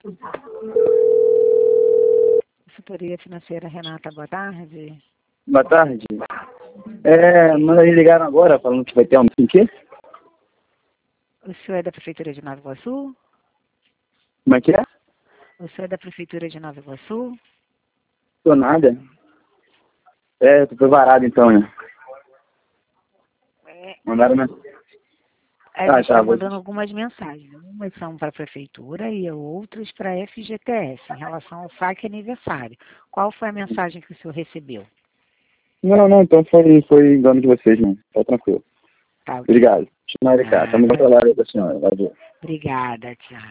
Consultoria Financeira Renata, boa tarde. Boa tarde. Mas eles ligaram agora falando que vai ter aumento em quê? O senhor é da Prefeitura de Nova Iguaçu? Como é que é? O senhor é da Prefeitura de Nova Iguaçu? Tô nada. Tô preparado então, né? Mandaram mensagem. A gente está vou... mandando algumas mensagens. Umas são para a Prefeitura e outras para a FGTS, em relação ao saque aniversário. Qual foi a mensagem que o senhor recebeu? Não, então foi engano de vocês, não. Tá tranquilo. Tá, okay. Obrigado. Estamos no trabalho da senhora. Valeu. Obrigada, Tiago.